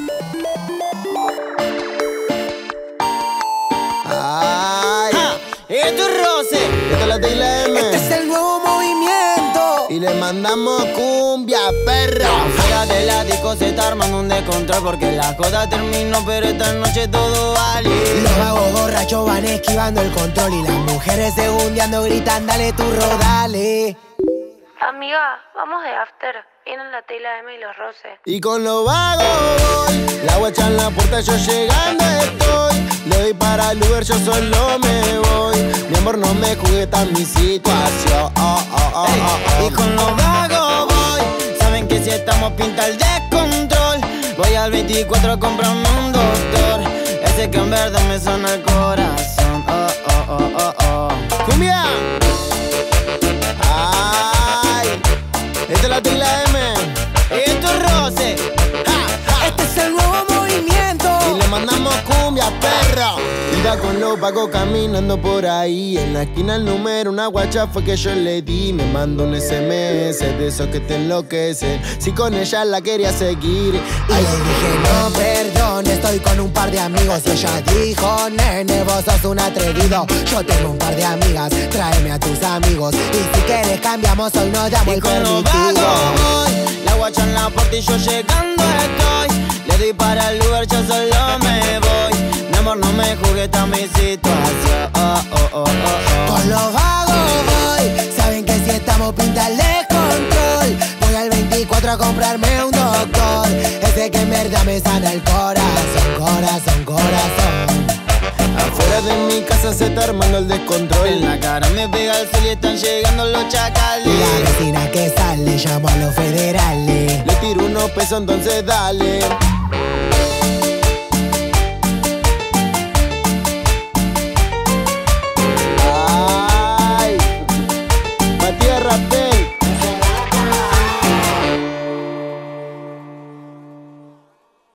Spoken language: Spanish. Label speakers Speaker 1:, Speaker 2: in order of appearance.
Speaker 1: Ay,
Speaker 2: Esto es Rose.
Speaker 1: esto es la Tila M.
Speaker 3: Este es el nuevo movimiento.
Speaker 1: Y le mandamos cumbia, perra.
Speaker 2: Afuera de la disco se está armando un descontrol porque la joda terminó, pero esta noche todo vale.
Speaker 3: Los vagos borrachos van esquivando el control y las mujeres segundeando gritan, dale turro, dale.
Speaker 4: Amiga, vamos de after. Vienen la Tila M y los Roses.
Speaker 1: Y con los vagos voy, la guacha en la puerta, yo llegando estoy. Le doy para el Uber, yo solo me voy. Mi amor, no me jugueta mi situación.
Speaker 2: Y con los vagos voy, saben que si estamos pinta el descontrol. Voy al 24 a comprarme un doctor, ese que en verdad me suena el corazón.
Speaker 1: ¡Cumbia! ¡Ay! Esta es la Tila M.
Speaker 2: Esto es Rose.
Speaker 3: Este es el nuevo movimiento.
Speaker 1: Y le mandamos cumbia, perro. Iba con los vagos caminando por ahí. En la esquina el número, una guacha fue que yo le di. Me mandó un SMS de esos que te enloquecen. Si con ella la quería seguir.
Speaker 3: Y le dije, no, perdón, estoy con un par de amigos. Y ella dijo, nene, vos sos un atrevido. Yo tengo un par de amigas, tráeme a tus amigos. Y si quieres cambiamos, hoy nos damos
Speaker 2: Y
Speaker 3: el
Speaker 2: con los
Speaker 3: permitido.
Speaker 2: vagos voy, la guacha en la puerta y yo llegando estoy. Le doy para el Uber, yo solo me voy. Mi amor, no me jugueta mi situación.
Speaker 3: Con los vagos voy, saben que si estamos pinta el descontrol. Voy al 24 a comprarme un doctor, ese que en verdad me sana el corazón, corazón, corazón.
Speaker 1: Afuera de mi casa se está armando el descontrol.
Speaker 2: En la cara me pega el sol y están llegando los chacales.
Speaker 3: La vecina que sale, llamo a los federales.
Speaker 1: Le tiro unos pesos, entonces dale.